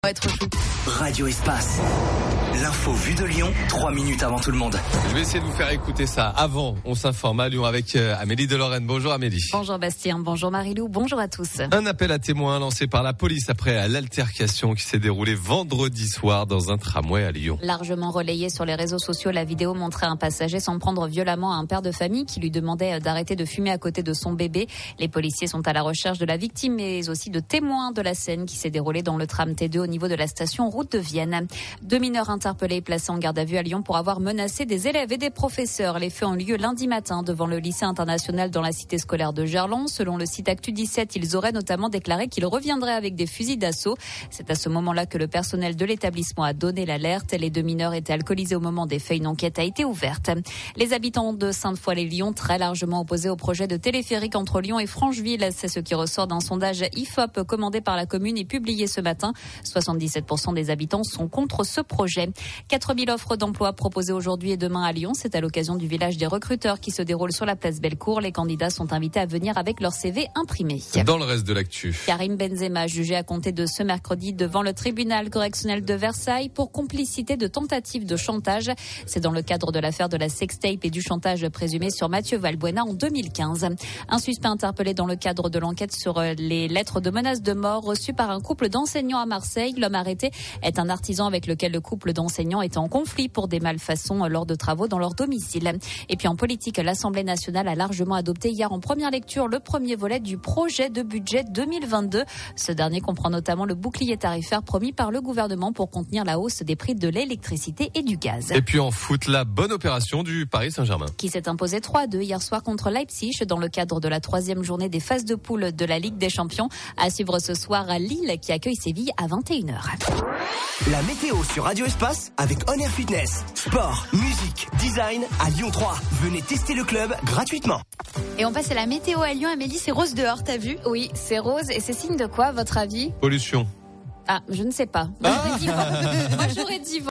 Va être chou. Radio Espace. L'info vue de Lyon, 3 minutes avant tout le monde. Je vais essayer de vous faire écouter ça. Avant, on s'informe à Lyon avec Amélie de Lorraine. Bonjour Amélie. Bonjour Bastien, bonjour Marilou, bonjour à tous. Un appel à témoins lancé par la police après l'altercation qui s'est déroulée vendredi soir dans un tramway à Lyon. Largement relayée sur les réseaux sociaux, la vidéo montrait un passager s'en prendre violemment à un père de famille qui lui demandait d'arrêter de fumer à côté de son bébé. Les policiers sont à la recherche de la victime mais aussi de témoins de la scène qui s'est déroulée dans le tram T2 au niveau de la station route de Vienne. 2 mineurs interpellés et placés en garde à vue à Lyon pour avoir menacé des élèves et des professeurs. Les faits ont lieu lundi matin devant le lycée international dans la cité scolaire de Gerland. Selon le site Actu 17, ils auraient notamment déclaré qu'ils reviendraient avec des fusils d'assaut. C'est à ce moment-là que le personnel de l'établissement a donné l'alerte. Les 2 mineurs étaient alcoolisés au moment des faits. Une enquête a été ouverte. Les habitants de Sainte-Foy-les-Lyon très largement opposés au projet de téléphérique entre Lyon et Francheville. C'est ce qui ressort d'un sondage IFOP commandé par la commune et publié ce matin. 77% des habitants sont contre ce projet. 4000 offres d'emploi proposées aujourd'hui et demain à Lyon. C'est à l'occasion du village des recruteurs qui se déroule sur la place Bellecour. Les candidats sont invités à venir avec leur CV imprimé. Dans le reste de l'actu. Karim Benzema jugé à compter de ce mercredi devant le tribunal correctionnel de Versailles pour complicité de tentative de chantage. C'est dans le cadre de l'affaire de la sextape et du chantage présumé sur Mathieu Valbuena en 2015. Un suspect interpellé dans le cadre de l'enquête sur les lettres de menaces de mort reçues par un couple d'enseignants à Marseille. L'homme arrêté est un artisan avec lequel le couple d'enseignants était en conflit pour des malfaçons lors de travaux dans leur domicile. Et puis en politique, l'Assemblée nationale a largement adopté hier en première lecture le premier volet du projet de budget 2022. Ce dernier comprend notamment le bouclier tarifaire promis par le gouvernement pour contenir la hausse des prix de l'électricité et du gaz. Et puis en foot, la bonne opération du Paris Saint-Germain. Qui s'est imposé 3-2 hier soir contre Leipzig dans le cadre de la 3e journée des phases de poule de la Ligue des Champions. À suivre ce soir à Lille qui accueille Séville à 21h. La météo sur Radio Espace avec On Air Fitness. Sport, musique, design à Lyon 3. Venez tester le club gratuitement. Et on passe à la météo à Lyon. Amélie, c'est rose dehors, t'as vu? Oui, c'est rose et c'est signe de quoi à votre avis? Pollution. Ah, je ne sais pas. Ah Moi j'aurais dit